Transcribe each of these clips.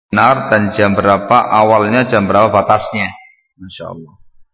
benar dan jam berapa awalnya, jam berapa batasnya. Masya Allah.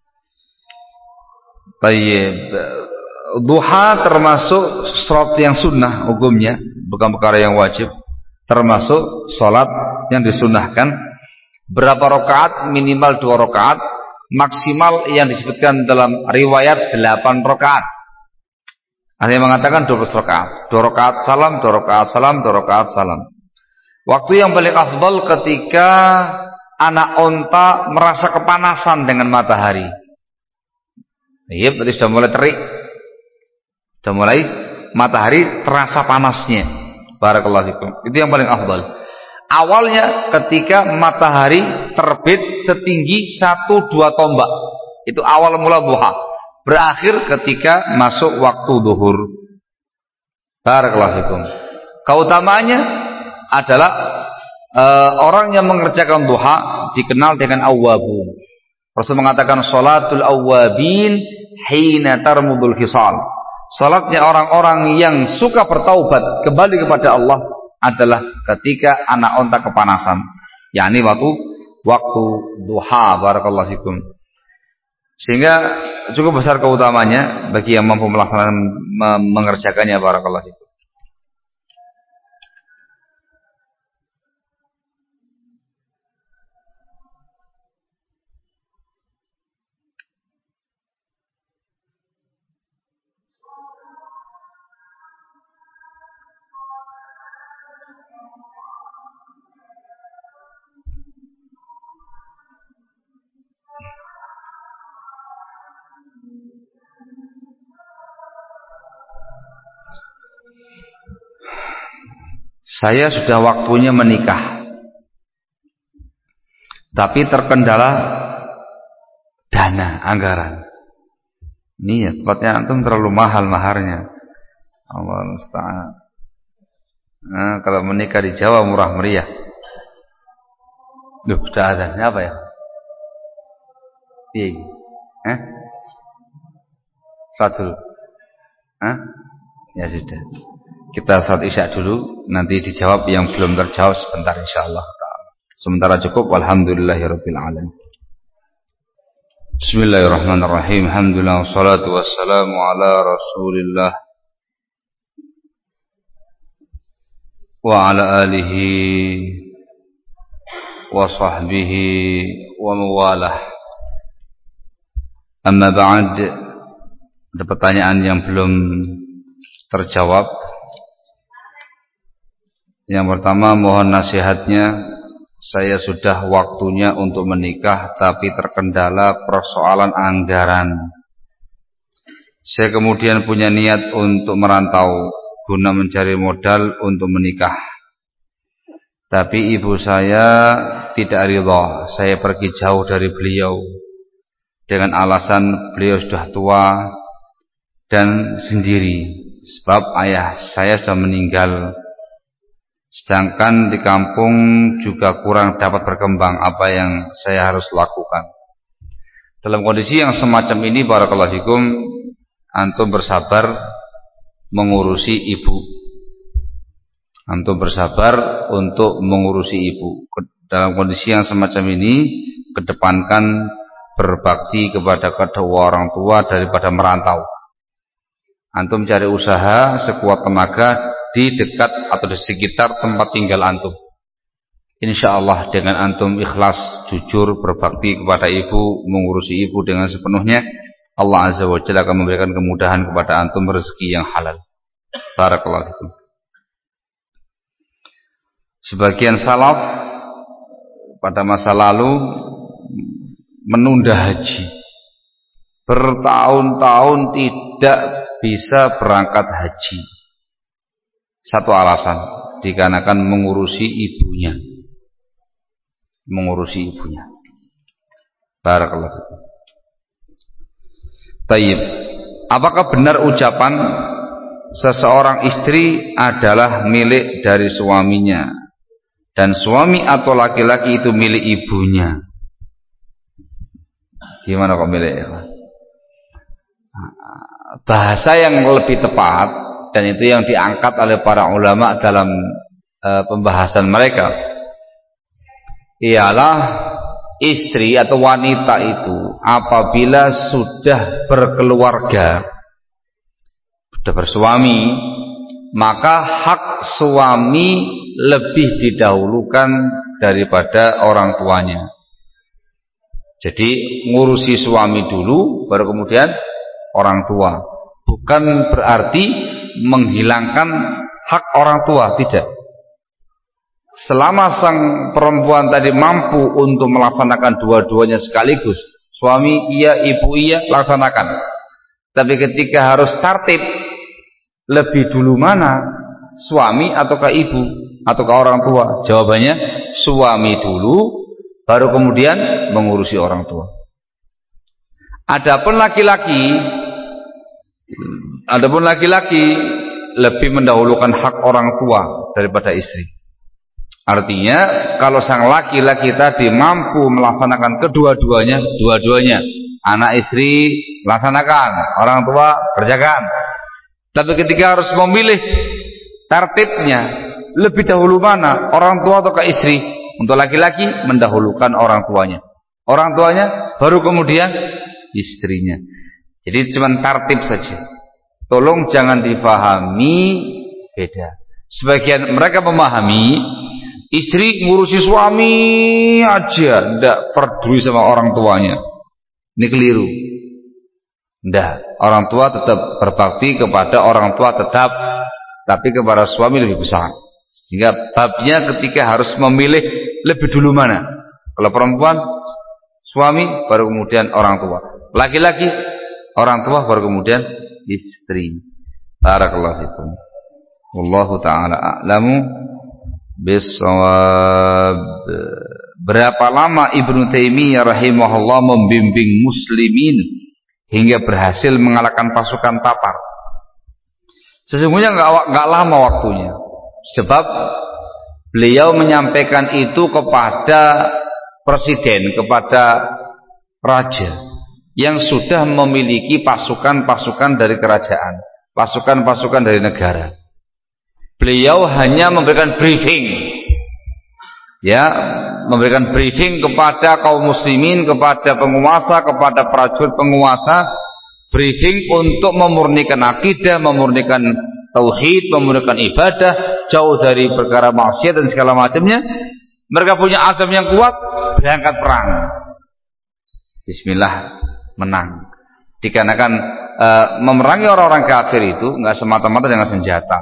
Tayyib. Duha termasuk salat yang sunnah hukumnya, bukan perkara yang wajib. Termasuk salat yang disunnahkan. Berapa rakaat? Minimal 2 rakaat. Maksimal yang disebutkan dalam riwayat 8 rakaat. Ada yang mengatakan 12 rakaat. 2 rakaat salam, 2 rakaat salam, 2 rakaat salam. Waktu yang paling afdal ketika anak onta merasa kepanasan dengan matahari. Iya, berarti sudah mulai terik. Sudah mulai matahari terasa panasnya. Barakallahu fikum. Itu yang paling afdal. Awalnya ketika matahari terbit setinggi 1-2 tombak. Itu awal mula duha. Berakhir ketika masuk waktu zuhur. Barakallahu fikum. Keutamaannya adalah orang yang mengerjakan duha dikenal dengan awwabun. Rasul mengatakan salatul awwabin hina tarmudul khisal. Salatnya orang-orang yang suka bertaubat kembali kepada Allah adalah ketika anak onta kepanasan, yakni waktu duha. Barakallahu fikum. Sehingga cukup besar keutamanya bagi yang mampu melaksanakan mengerjakannya. Barakallahu fikum. Saya sudah waktunya menikah, tapi terkendala dana, anggaran. Ini ya, tempatnya antum terlalu mahal maharnya. Allah musta'an. Nah, kalau menikah di Jawa murah meriah. Duh, sudah azan. Apa ya? Iya. Salat dulu. Ya sudah. Kita salat isya dulu, nanti dijawab yang belum terjawab sebentar insyaallah. Sementara cukup. Walhamdulillahirabbil alamin. Bismillahirrahmanirrahim. Alhamdulillah wassalatu wassalamu ala Rasulillah wa ala alihi wa sahbihi wa mawalah. Amma ba'd. Ada pertanyaan yang belum terjawab. Yang pertama, mohon nasihatnya. Saya sudah waktunya untuk menikah, tapi terkendala persoalan anggaran. Saya kemudian punya niat untuk merantau guna mencari modal untuk menikah. Tapi ibu saya tidak ridha saya pergi jauh dari beliau dengan alasan beliau sudah tua dan sendiri, sebab ayah saya sudah meninggal. Sedangkan di kampung juga kurang dapat berkembang. Apa yang saya harus lakukan? Dalam kondisi yang semacam ini, barakallahu fikum, antum bersabar mengurusi ibu. Antum bersabar untuk mengurusi ibu. Dalam kondisi yang semacam ini, kedepankan berbakti kepada kedua orang tua daripada merantau. Antum cari usaha sekuat tenaga di dekat atau di sekitar tempat tinggal antum. InsyaAllah dengan antum ikhlas, jujur, berbakti kepada ibu, mengurusi ibu dengan sepenuhnya, Allah Azza wa Jalla akan memberikan kemudahan kepada antum rezeki yang halal. Barakallahu fikum. Sebagian salaf pada masa lalu menunda haji, bertahun-tahun tidak bisa berangkat haji. Satu alasan, dikarenakan mengurusi ibunya. Barakallahu fikum. Tayyib. Apakah benar ucapan seseorang istri adalah milik dari suaminya dan suami atau laki-laki itu milik ibunya? Gimana kok milik? Bahasa yang lebih tepat, dan itu yang diangkat oleh para ulama dalam pembahasan mereka, ialah istri atau wanita itu apabila sudah berkeluarga, sudah bersuami, maka hak suami lebih didahulukan daripada orang tuanya. Jadi ngurusi suami dulu baru kemudian orang tua. Bukan berarti menghilangkan hak orang tua, tidak. Selama sang perempuan tadi mampu untuk melaksanakan dua-duanya sekaligus, suami iya, ibu iya, laksanakan. Tapi ketika harus tertib, lebih dulu mana, suami ataukah ibu ataukah orang tua? Jawabannya suami dulu, baru kemudian mengurusi orang tua. Adapun laki-laki lebih mendahulukan hak orang tua daripada istri. Artinya kalau sang laki-laki tadi mampu melaksanakan kedua-duanya, anak istri laksanakan, orang tua kerjakan. Tapi ketika harus memilih tertibnya, lebih dahulu mana, orang tua atau ke istri? Untuk laki-laki mendahulukan orang tuanya baru kemudian istrinya. Jadi cuma tertib saja. Tolong jangan difahami beda. Sebagian mereka memahami istri ngurusi suami aja, tidak peduli sama orang tuanya. Ini keliru. Tidak, orang tua tetap berbakti kepada orang tua tetap, tapi kepada suami lebih besar. Sehingga babnya ketika harus memilih lebih dulu mana. Kalau perempuan, suami baru kemudian orang tua. Laki-laki, orang tua baru kemudian istri. Barakallahu fikum. Wallahu ta'ala a'lamu bissawab. Berapa lama Ibnu Taimiyah rahimahullah membimbing muslimin hingga berhasil mengalahkan pasukan Tatar? Sesungguhnya enggak lama waktunya. Sebab beliau menyampaikan itu kepada presiden, kepada raja yang sudah memiliki pasukan-pasukan dari kerajaan, pasukan-pasukan dari negara. Beliau hanya memberikan briefing, ya, memberikan briefing kepada kaum muslimin, kepada penguasa, kepada prajurit penguasa, briefing untuk memurnikan akidah, memurnikan tauhid, memurnikan ibadah, jauh dari perkara maksiat dan segala macamnya. Mereka punya azam yang kuat, berangkat perang. Bismillah, menang. Dikarenakan memerangi orang-orang kafir itu enggak semata-mata dengan senjata.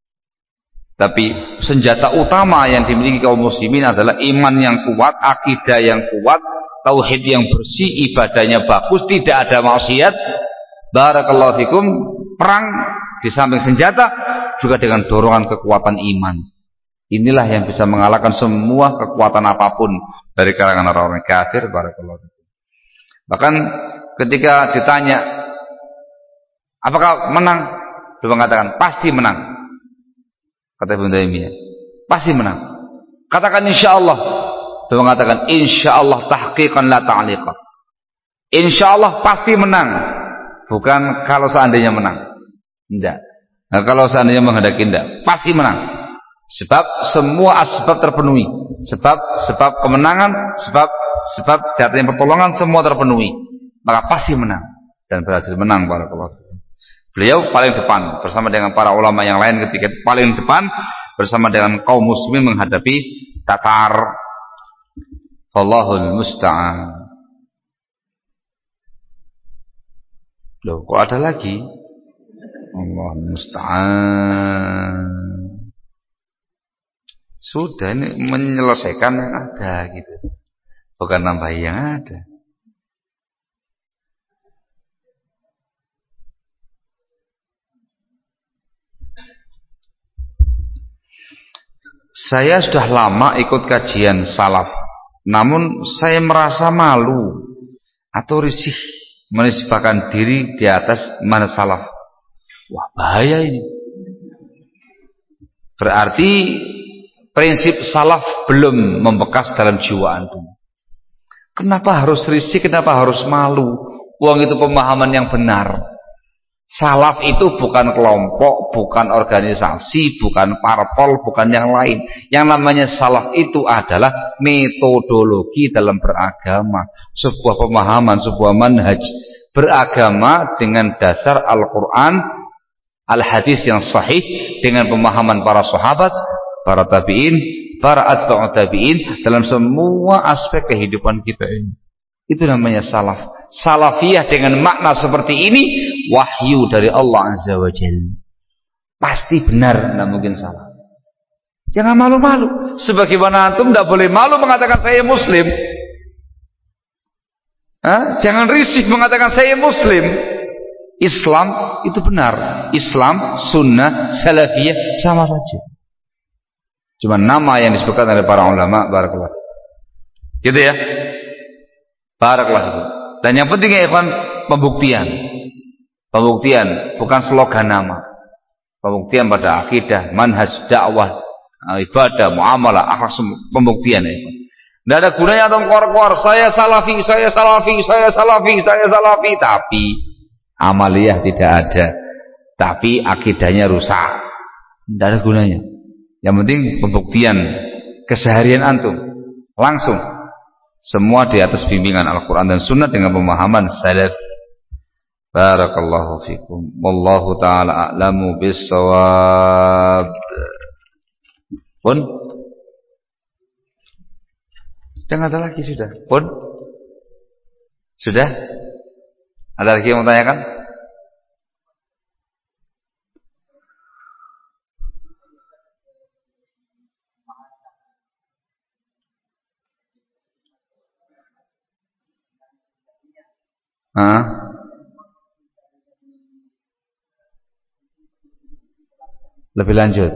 Tapi senjata utama yang dimiliki kaum muslimin adalah iman yang kuat, akidah yang kuat, tauhid yang bersih, ibadahnya bagus, tidak ada maksiat. Barakallahu fikum. Perang di samping senjata juga dengan dorongan kekuatan iman. Inilah yang bisa mengalahkan semua kekuatan apapun dari kalangan orang-orang kafir. Barakallahu fikum. Bahkan ketika ditanya apakah menang, beliau mengatakan pasti menang. Kata Ibnu Taimiyah, pasti menang. Katakan insyaallah. Beliau mengatakan insyaallah tahqiqan la ta'liqa. Insyaallah pasti menang, bukan kalau seandainya menang. Tidak. Nah, kalau seandainya menghendaki, tidak, pasti menang. Sebab semua asbab terpenuhi. Sebab kemenangan, sebab datangnya pertolongan semua terpenuhi. Maka pasti menang dan berhasil menang. Barakallahu. Beliau paling depan bersama dengan para ulama yang lain ketika paling depan bersama dengan kaum muslimin menghadapi Tatar. Wallahul musta'an. Loh, kok ada lagi? Allahul musta'an. Sudah, ini menyelesaikan yang ada gitu. Bukan nambah yang ada. Saya sudah lama ikut kajian salaf, namun saya merasa malu atau risih menisbahkan diri di atas manhaj salaf. Wah, bahaya ini. Berarti prinsip salaf belum membekas dalam jiwa antum. Kenapa harus risih? Kenapa harus malu? Uang itu pemahaman yang benar. Salaf itu bukan kelompok, bukan organisasi, bukan parpol, bukan yang lain. Yang namanya salaf itu adalah metodologi dalam beragama, sebuah pemahaman, sebuah manhaj beragama dengan dasar Al-Quran, Al-Hadis yang sahih, dengan pemahaman para sahabat, para tabi'in, para atba'ut tabi'in dalam semua aspek kehidupan kita ini. Itu namanya salaf. Salafiyah dengan makna seperti ini wahyu dari Allah Azza wa Jalla. Pasti benar, tidak mungkin salah. Jangan malu-malu. Sebagaimana antum tidak boleh malu mengatakan saya muslim. Jangan risih mengatakan saya muslim. Islam itu benar. Islam, sunnah, salafiyah sama saja. Cuma nama yang disebutkan oleh para ulama. Barakallah. Gitu ya. Barakallah. Dan yang penting ya ikhwan, pembuktian. Pembuktian bukan slogan nama. Pembuktian pada akidah, manhaj, dakwah, ibadah, muamalah, akhlak, pembuktian ya ikhwan. Tidak ada gunanya atau keluar-keluar saya salafi, saya salafi, saya salafi, saya salafi, tapi amaliyah tidak ada. Tapi akidahnya rusak. Tidak ada gunanya. Yang penting pembuktian keseharian antum langsung. Semua di atas bimbingan Al-Quran dan Sunnah dengan pemahaman salaf. Barakallahu fikum. Wallahu ta'ala a'lamu bis-shawab. Pun? Jangan ada lagi sudah. Pun? Sudah? Ada lagi yang mau tanyakan? Lebih lanjut.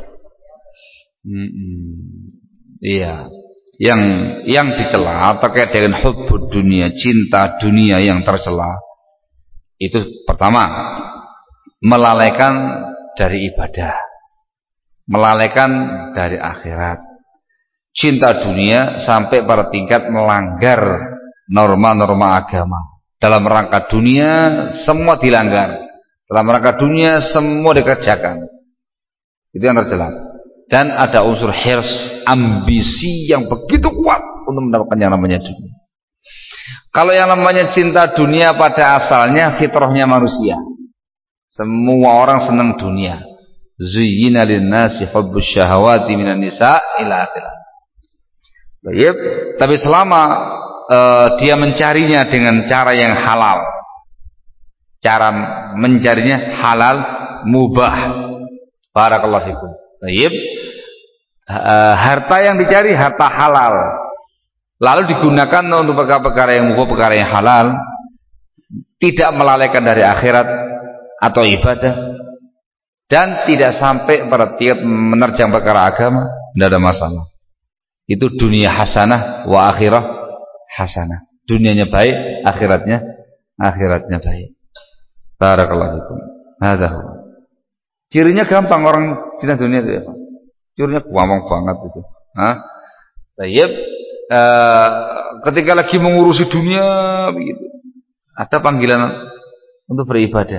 Iya. Yang dicela terkait dengan hubbud dunia, cinta dunia yang tercela, itu pertama melalaikan dari ibadah, melalaikan dari akhirat. Cinta dunia sampai pada tingkat melanggar norma-norma agama. Dalam rangka dunia semua dilanggar, dalam rangka dunia semua dikerjakan. Itu yang tercela. Dan ada unsur hirs, ambisi yang begitu kuat untuk mendapatkan yang namanya dunia. Kalau yang namanya cinta dunia pada asalnya fitrahnya manusia. Semua orang senang dunia. Zuyyina lin-nasi hubbus syahawati minan nisa ila akhirah. Baik, tapi selama dia mencarinya dengan cara yang halal, cara mencarinya halal mubah, barakallahu fikum. Baik, harta yang dicari harta halal, lalu digunakan untuk perkara-perkara yang mubah, perkara yang halal, tidak melalaikan dari akhirat atau ibadah, dan tidak sampai pada tiap menerjang perkara agama, tidak ada masalah. Itu dunia hasanah wa akhirah hasanah. Dunianya baik, akhiratnya baik. Barakallahu fikum. Hadza. Cirinya gampang orang cinta dunia itu ya, Pak. Cirinya gampang banget itu. Baik. Ketika lagi mengurusi dunia begitu, ada panggilan untuk beribadah.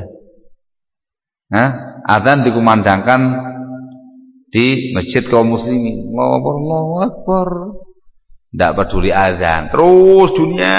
Adzan dikumandangkan di masjid kaum muslimin, Allahu Akbar. Tidak peduli azan, terus dunia.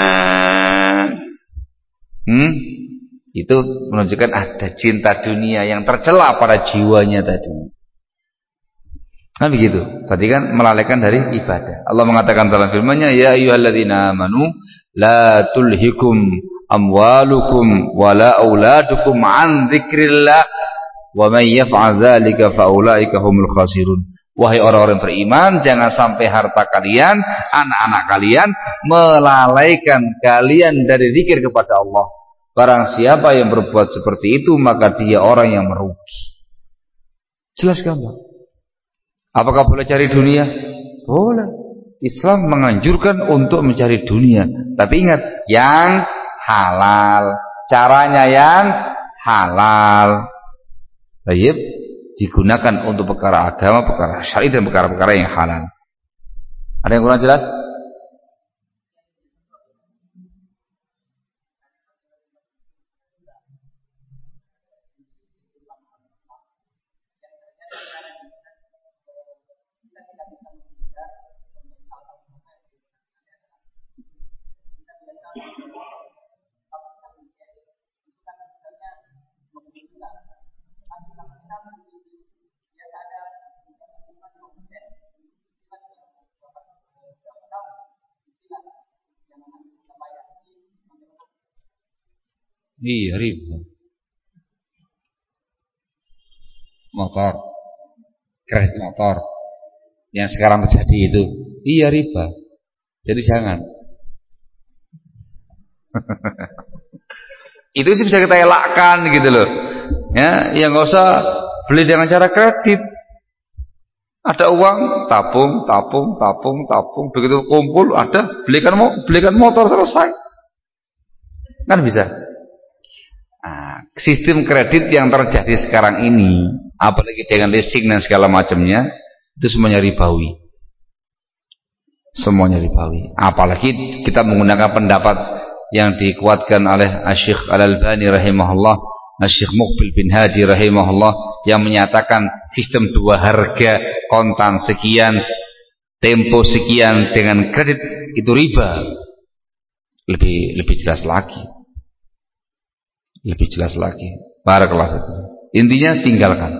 Itu menunjukkan ada cinta dunia yang tercela pada jiwanya tadi. Kan begitu. Berarti kan melalaikan dari ibadah. Allah mengatakan dalam firman-Nya, ya ayyuhalladzina amanu la tulhikum amwalukum wala auladukum an dzikrillah wa may yaf'al dzalika fa ulaika humul khasirun. Wahai orang-orang beriman, jangan sampai harta kalian, anak-anak kalian melalaikan kalian dari zikir kepada Allah. Barang siapa yang berbuat seperti itu, maka dia orang yang merugi. Jelas gampang. Apakah boleh cari dunia? Boleh. Islam menganjurkan untuk mencari dunia, tapi ingat, yang halal, caranya yang halal. Baik, digunakan untuk perkara agama, perkara syar'i, dan perkara-perkara yang halal. Ada yang kurang jelas? Iya, riba. Motor, kredit motor yang sekarang terjadi itu, iya riba. Jadi jangan. Itu sih bisa kita elakkan gitu loh. Ya, yang nggak usah beli dengan cara kredit. Ada uang, tabung, begitu kumpul ada, belikan motor, selesai. Kan bisa. Nah, sistem kredit yang terjadi sekarang ini, apalagi dengan leasing dan segala macamnya, itu semuanya ribawi. Semuanya ribawi. Apalagi kita menggunakan pendapat yang dikuatkan oleh Asy-Syaikh Al-Albani rahimahullah, Asy-Syaikh Muqbil bin Hadi rahimahullah, yang menyatakan sistem dua harga, kontan sekian, tempo sekian dengan kredit itu riba. Lebih jelas lagi. Lebih jelas lagi. Barakallahu fikum. Intinya tinggalkan.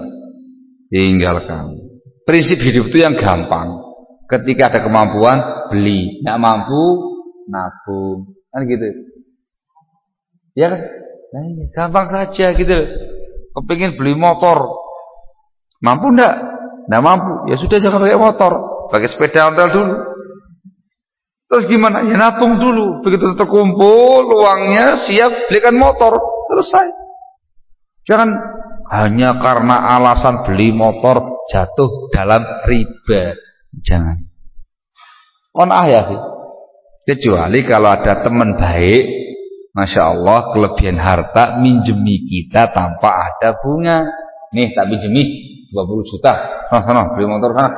Prinsip hidup itu yang gampang. Ketika ada kemampuan beli, nggak mampu nabung, kan gitu. Ya kan? Nah, iya, gampang saja gitu. Kepingin beli motor, mampu nggak? Nggak mampu, ya sudah jangan pakai motor, pakai sepeda ontel dulu. Terus gimana? Ya nabung dulu. Begitu terkumpul uangnya, siap belikan motor, selesai. Jangan hanya karena alasan beli motor jatuh dalam riba. Jangan. Ya sih. Kecuali kalau ada teman baik, masya Allah, kelebihan harta, minjemi kita tanpa ada bunga. Nih tak pinjemi 20 juta. Sana beli motor sana.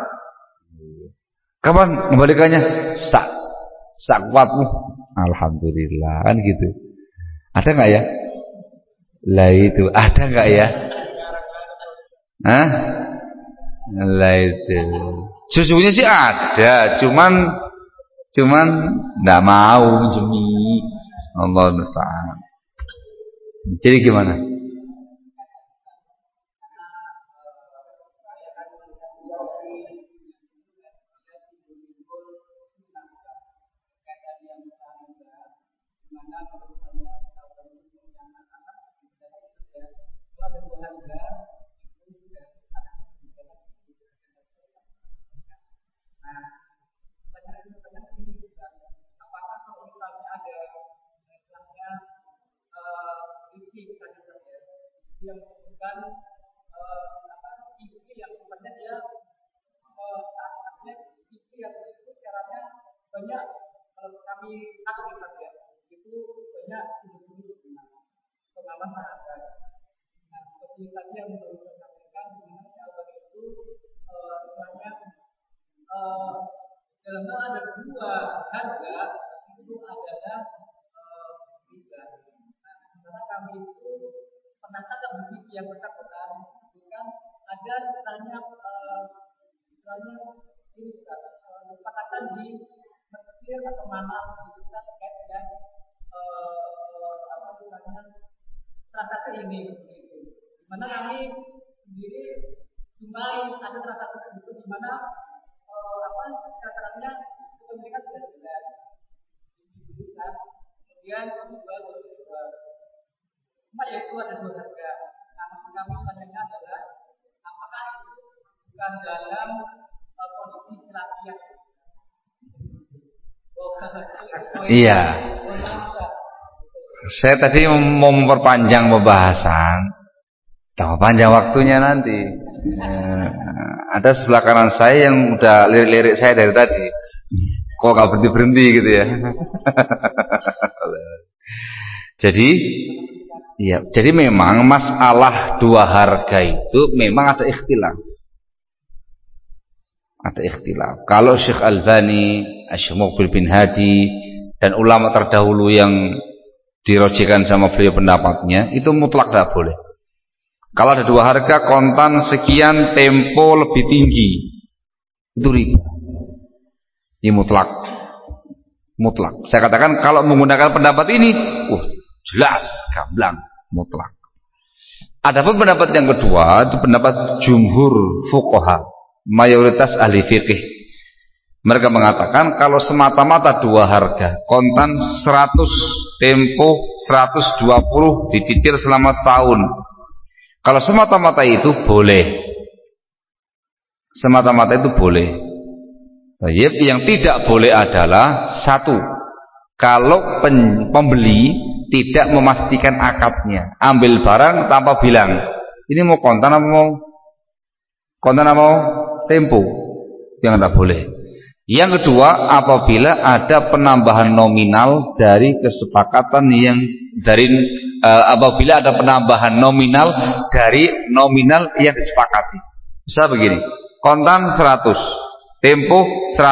Kapan kembalikannya? Sak kuatmu. Alhamdulillah, kan gitu. Ada nggak ya? Lah itu ada nggak ya? Hah? Lah itu. Sesungguhnya sih ada, cuman nggak mau minjemi. Allah musta'an. Jadi gimana? Yang bukan industri yang sebenarnya dia artinya industri yang disitu syaratnya banyak. Kalau kami aktif ya, situ banyak sumber-sumber pengawasan harga. Nah, seperti tadi yang baru saya sampaikan, dimana syarat itu istilahnya dalam hal ada dua harga itu adalah riba. Nah, sementara kami itu pernah begitu yang bersangkutan sebutkan ada istilahnya ini kesepakatan di Mesir atau mana itu terkait dengan transaksi ini seperti itu. Di mana kami sendiri jumpai ada transaksi tersebut di mana syaratnya kepemilikan sudah jelas dibutuhkan, kemudian menjual. Cuma yaitu ada dua harga. Nah, maksud kami pertanyaannya adalah apakah itu bukan dalam kondisi pelatihan? Iya. Saya tadi mau memperpanjang pembahasan, tambah panjang waktunya nanti. Ada sebelah kanan saya yang udah lirik-lirik saya dari tadi. Kok nggak berhenti gitu ya? Jadi memang masalah dua harga itu memang ada ikhtilaf. Ada ikhtilaf. Kalau Syekh Al-Albani, Asy-Syaikh Muqbil bin Hadi dan ulama terdahulu yang dirojikan sama beliau pendapatnya, itu mutlak tidak boleh. Kalau ada dua harga, kontan sekian, tempo lebih tinggi, itu riba. Ini mutlak. Saya katakan kalau menggunakan pendapat ini, jelas, gamblang, mutlak. Adapun pendapat yang kedua, itu pendapat jumhur fuqaha, mayoritas ahli fikih. Mereka mengatakan kalau semata-mata dua harga, kontan 100, tempo 120 dicicil selama setahun. Kalau semata-mata itu boleh. Semata-mata itu boleh. Baik, yang tidak boleh adalah satu, kalau pembeli tidak memastikan akadnya, ambil barang tanpa bilang, ini mau kontan apa mau tempo, yang tidak boleh. Yang kedua, apabila ada penambahan nominal dari kesepakatan apabila ada penambahan nominal dari nominal yang disepakati. Misal begini, kontan 100, tempo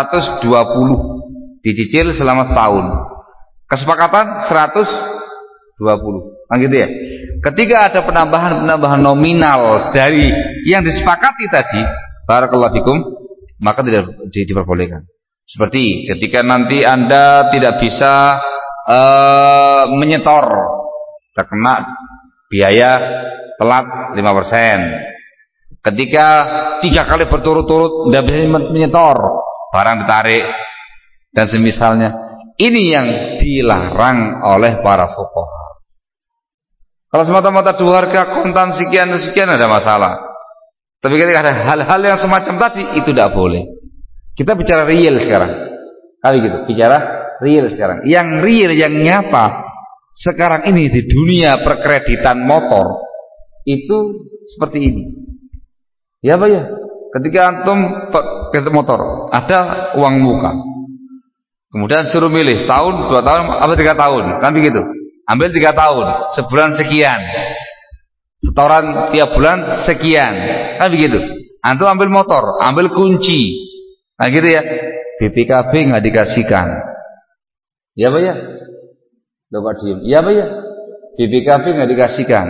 120, dicicil selama setahun. Kesepakatan 120. Nah gitu ya. Ketika ada penambahan nominal dari yang disepakati tadi, barakallahu fikum, maka tidak diperbolehkan. Seperti ketika nanti Anda tidak bisa menyetor, terkena biaya telat 5%. Ketika 3 kali berturut-turut tidak bisa menyetor, barang ditarik dan semisalnya. Ini yang dilarang oleh para fuqaha. Kalau semata-mata dua harga, kontan sekian ada masalah. Tapi ketika ada hal-hal yang semacam tadi, itu tidak boleh. Kita bicara real sekarang. Kali gitu, bicara real sekarang. Yang real, yang nyata sekarang ini di dunia perkreditan motor itu seperti ini. Ya Pak ya, ketika antum kredit motor, ada uang muka. Kemudian suruh milih setahun, 2 tahun, apa 3 tahun, kan begitu. Ambil 3 tahun, sebulan sekian. Setoran tiap bulan sekian, kan begitu. Antum ambil motor, ambil kunci, nah gitu ya. BPKB nggak dikasihkan, ya Pak ya. Bapak diem, ya Pak ya. BPKB nggak dikasihkan,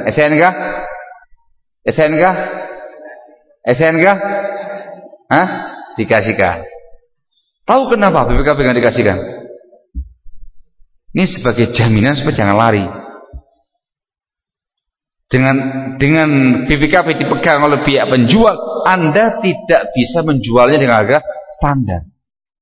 SNK, dikasihkan. Tahu kenapa BPKB nggak dikasihkan? Ini sebagai jaminan supaya jangan lari. Dengan BPKB dipegang oleh pihak penjual, Anda tidak bisa menjualnya dengan harga standar.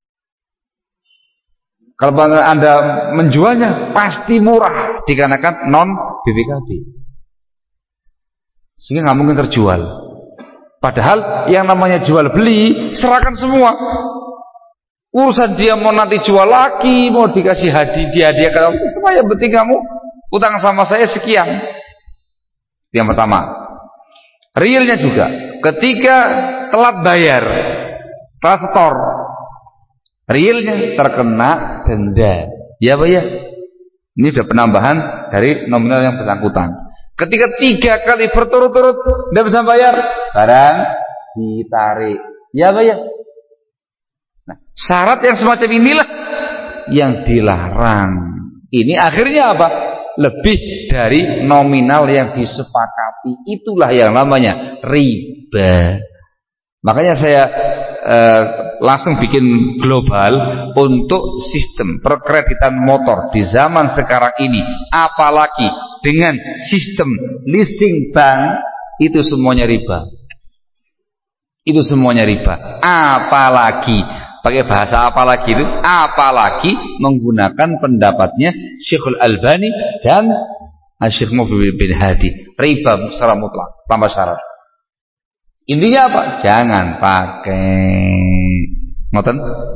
Kalau Anda menjualnya pasti murah dikarenakan non BPKB, sehingga nggak mungkin terjual. Padahal yang namanya jual beli serahkan semua. Urusan dia mau nanti jual lagi, mau dikasih hadiah kamu, semua yang penting kamu utang sama saya sekian. Yang pertama, realnya juga ketika telat bayar, telat setor, realnya terkena denda. Ya Pak ya, ini sudah penambahan dari nominal yang bersangkutan. Ketika 3 kali berturut-turut tidak bisa bayar, barang ditarik. Ya Pak ya. Nah, syarat yang semacam inilah yang dilarang. Ini akhirnya apa? Lebih dari nominal yang disepakati. Itulah yang namanya riba. Makanya saya langsung bikin global untuk sistem perkreditan motor di zaman sekarang ini. Apalagi dengan sistem leasing bank, itu semuanya riba. Itu semuanya riba. Apalagi, pakai bahasa apalagi itu, apalagi menggunakan pendapatnya Syekhul Albani dan Syekh Muhammad bin Hadi, riba secara mutlak tanpa syarat. Intinya apa? Jangan pakai ngoten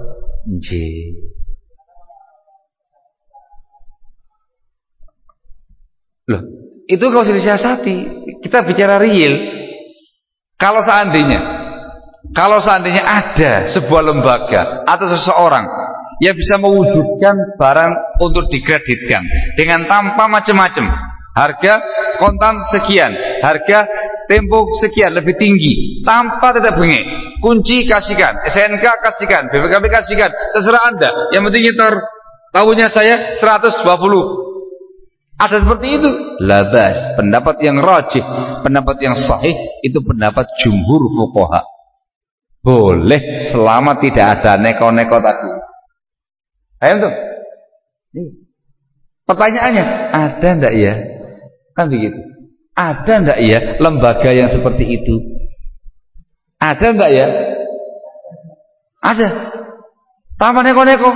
loh, itu kalau usah disiasati. Kita bicara real. Kalau seandainya ada sebuah lembaga atau seseorang yang bisa mewujudkan barang untuk dikreditkan dengan tanpa macam-macam, harga kontan sekian, harga tempo sekian, lebih tinggi, tanpa tetap bengek, kunci kasihkan, SNK kasihkan, BPKB kasihkan, terserah Anda, yang penting nyetor, tahunya saya 120. Ada seperti itu, labas. Pendapat yang rajih, pendapat yang sahih, itu pendapat jumhur fuqaha. Boleh selama tidak ada neko-neko tadi. Ayo tuh. Pertanyaannya, ada enggak ya? Kan begitu. Ada enggak ya lembaga yang seperti itu? Ada enggak ya? Ada. Taman neko-neko.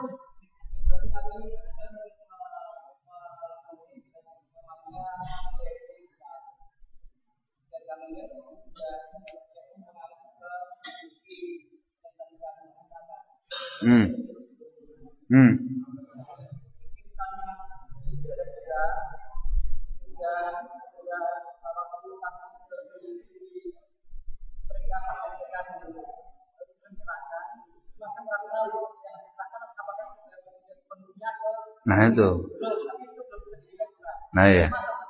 Nah itu. Nah ya.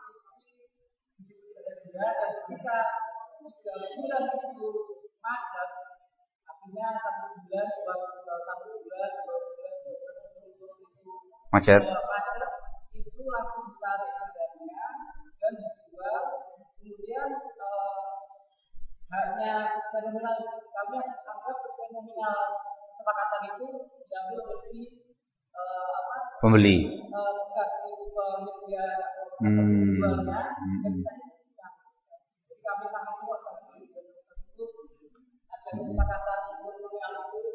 Macet. Itu langsung ditarik harganya dan dijual. Kemudian hanya sesuai nominal, kami anggap sesuai nominal kesepakatan itu diambil dari pembeli. Penyedia jualnya dan jadi kami sangat kuat itu ada kesepakatan nominal itu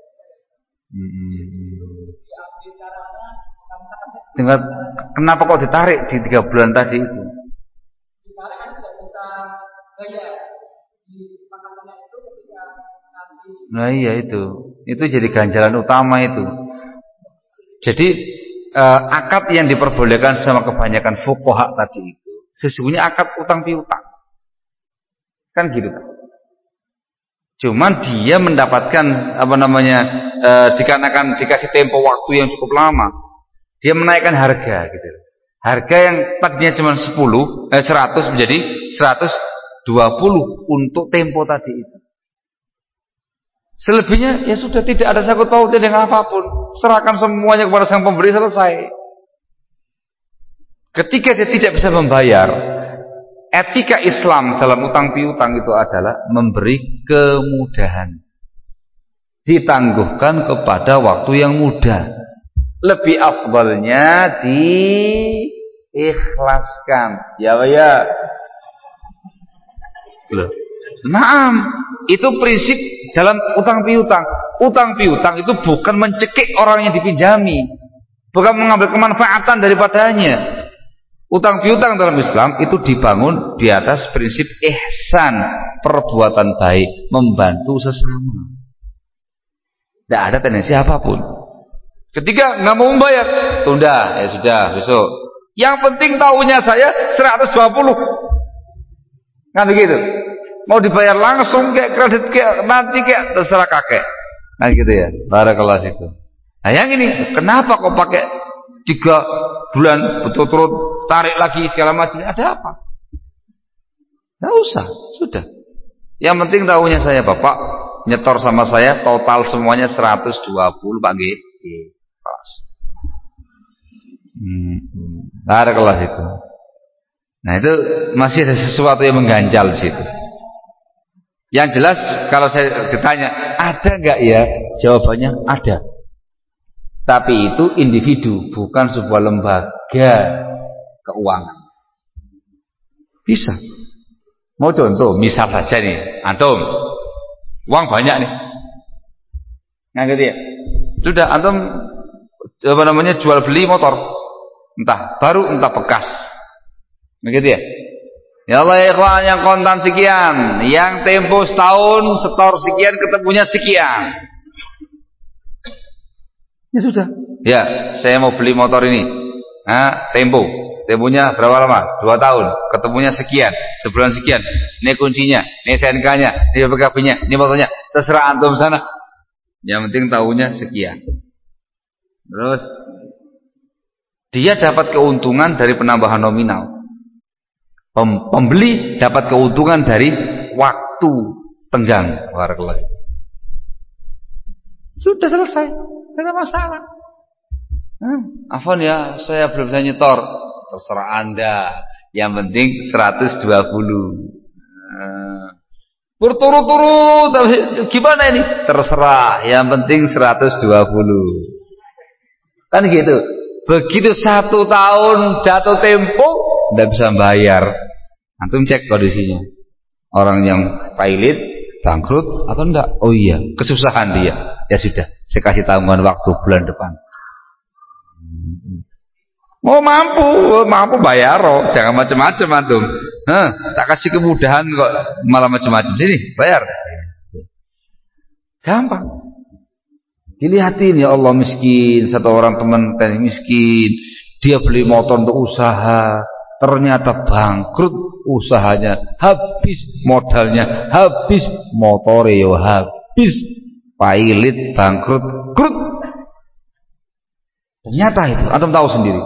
diambil caranya. Dengar, kenapa kok ditarik di 3 bulan tadi itu? Ditarik kan tidak bisa bayar di kesepakatannya itu ketika nanti. Nah iya itu jadi ganjalan utama itu. Jadi akad yang diperbolehkan sama kebanyakan fuqaha tadi itu sesungguhnya akad utang piutang. Kan gitu kan? Cuman dia mendapatkan dikarenakan dikasih tempo waktu yang cukup lama, dia menaikkan harga gitu. Harga yang tadinya cuma 100 menjadi 120 untuk tempo tadi itu. Selebihnya ya sudah tidak ada sangkut pautnya dengan apapun. Serahkan semuanya kepada sang pemberi, selesai. Ketika dia tidak bisa membayar, etika Islam dalam utang piutang itu adalah memberi kemudahan. Ditangguhkan kepada waktu yang mudah. Lebih afdalnya diikhlaskan. Ya. Naam, itu prinsip dalam utang piutang. Utang piutang itu bukan mencekik orang yang dipinjami, bukan mengambil kemanfaatan daripadanya. Utang piutang dalam Islam itu dibangun di atas prinsip ihsan, perbuatan baik, membantu sesama. Tidak ada tendensi apapun. Ketika nggak mau membayar, tunda, ya sudah besok. Yang penting tahunya saya 120. Nggak begitu. Mau dibayar langsung kayak kredit kayak nanti kayak terserah kakek. Nah gitu ya. Barakallahu fikum. Nah yang ini kenapa kok pakai 3 bulan berturut-turut tarik lagi segala macam? Ada apa? Nggak usah, sudah. Yang penting tahunya saya Bapak nyetor sama saya total semuanya 120 Pak G. Barakallahu fikum. Nah itu masih ada sesuatu yang mengganjal di situ. Yang jelas kalau saya ditanya ada nggak ya, jawabannya ada. Tapi itu individu, bukan sebuah lembaga keuangan. Bisa. Mau contoh, misal saja nih, antum uang banyak nih, nggak gitu ya? Sudah antum jual beli motor, entah baru entah bekas, begitu ya? Ya Allah ikhwan, yang kontan sekian, yang tempo setahun setor sekian ketemunya sekian. Ya sudah. Ya, saya mau beli motor ini. Temponya berapa lama? 2 tahun. Ketemunya sekian, sebulan sekian. Ini kuncinya, ini SNK-nya, ini BPKB-nya, ini motornya. Terserah antum sana. Yang penting tahunya sekian. Terus dia dapat keuntungan dari penambahan nominal. Pembeli dapat keuntungan dari waktu tenggang. Sudah selesai, tidak ada masalah. Afwan ya, saya belum bisa nyetor. Terserah Anda. Yang penting 120. Berturut-turut gimana ini? Terserah, yang penting 120. Kan gitu. Begitu 1 tahun jatuh tempo, tidak bisa bayar. Antum cek kondisinya. Orang yang pailit bangkrut atau enggak? Oh iya, kesusahan dia. Ya sudah, saya kasih tanggungan waktu bulan depan. Oh mampu bayar, jangan macam-macam antum. Tak kasih kemudahan kok malah macam-macam. Sini, bayar. Gampang. Dilihatin ya Allah miskin, satu orang teman kan miskin, dia beli motor untuk usaha, ternyata bangkrut usahanya, habis modalnya, habis motornya habis, pailit, bangkrut, krut. Ternyata itu, antum tahu sendiri.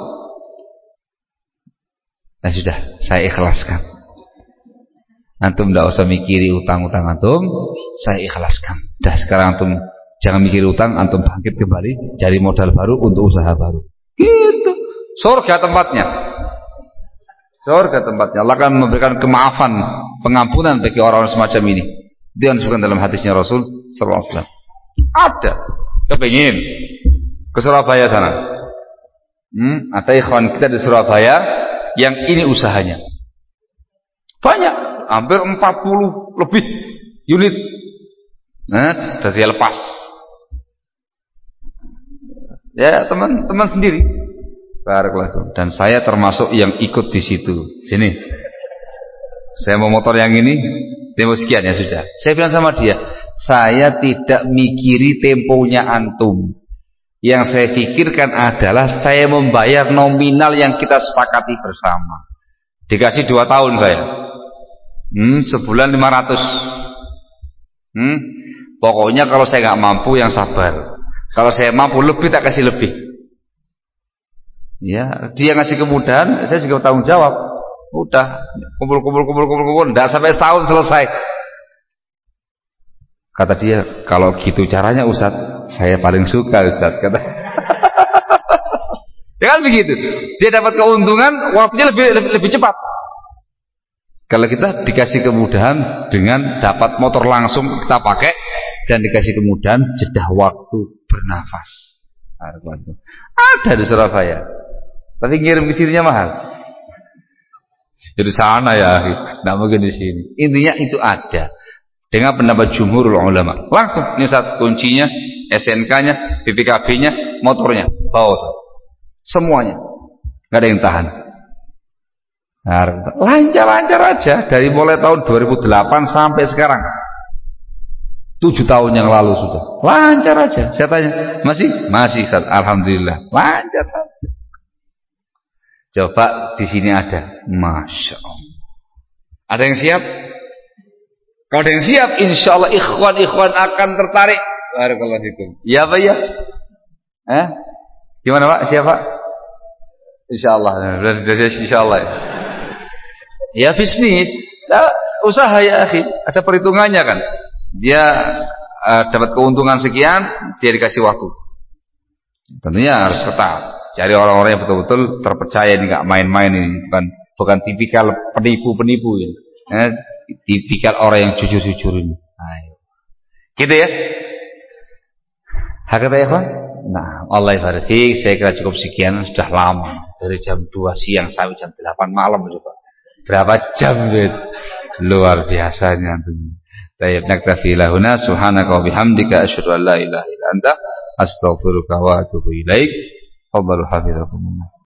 Nah sudah, saya ikhlaskan. Antum tidak usah mikiri utang-utang antum, saya ikhlaskan. Dah sekarang antum jangan mikir utang, antum bangkit kembali, cari modal baru untuk usaha baru. Gitu. Surga tempatnya. Surga tempatnya. Allah akan memberikan kemaafan, pengampunan bagi orang-orang semacam ini. Itu yang disebutkan dalam hadisnya Rasul sallallahu alaihi wasallam. Ada kepengin ke Surabaya sana. Ada ikhwan kita di Surabaya yang ini usahanya. Banyak, hampir 40 lebih unit. Dari lepas. Ya, teman-teman sendiri. Barakallahu. Dan saya termasuk yang ikut di situ. Sini. Saya mau motor yang ini, tempo sekian ya sudah. Saya bilang sama dia, saya tidak mikiri temponya antum. Yang saya pikirkan adalah saya membayar nominal yang kita sepakati bersama. Dikasih 2 tahun saya. Sebulan 500. Pokoknya kalau saya nggak mampu yang sabar. Kalau saya mampu lebih tak kasih lebih. Ya, dia ngasih kemudahan, saya juga tanggung jawab. Udah kumpul, enggak sampai setahun selesai. Kata dia, kalau gitu caranya Ustaz, saya paling suka Ustaz, kata. Ya kan begitu. Dia dapat keuntungan, waktunya lebih cepat. Kalau kita dikasih kemudahan dengan dapat motor langsung kita pakai dan dikasih kemudahan jeda waktu bernafas. Ada di Surabaya. Tapi ngirim ke sininya mahal. Jadi sana ya, enggak mungkin di sini. Intinya itu ada. Dengan pendapat jumhurul ulama. Langsung ini saat kuncinya, SNK-nya, BPKB-nya, motornya, bawa semuanya. Enggak ada yang tahan. Nah, lancar-lancar aja dari mulai tahun 2008 sampai sekarang. 7 tahun yang lalu sudah. Lancar aja. Saya tanya, masih Ustaz. Alhamdulillah. Lancar saja. Coba di sini ada. Masya Allah. Ada yang siap? Kalau ada yang siap, insya Allah ikhwan akan tertarik. Barakallahu fikum. Ya Pak ya? Gimana Pak? Siap Pak? Insya Allah. Insya Allah ya. Ya bisnis, usaha ya akhi. Ada perhitungannya kan. Dia dapat keuntungan sekian, dia dikasih waktu. Tentunya harus ketat. Cari orang-orang yang betul-betul terpercaya, ini nggak main-main ini, bukan tipikal penipu-penipu ini. Tipikal orang yang jujur-jujur ini. Ayo. Gitu ya. Hakata ya Pak? Nah, Allah barik. Saya kira cukup sekian, sudah lama. Dari jam 2 siang sampai jam 8 malam coba. Berapa jam gitu. Luar biasanya. Tayyib naktafi lahuna subhanaka wa bihamdika asyhadu an la ilaha illa anta astaghfiruka wa atubu ilaik. Fadhlu hafizakumullah.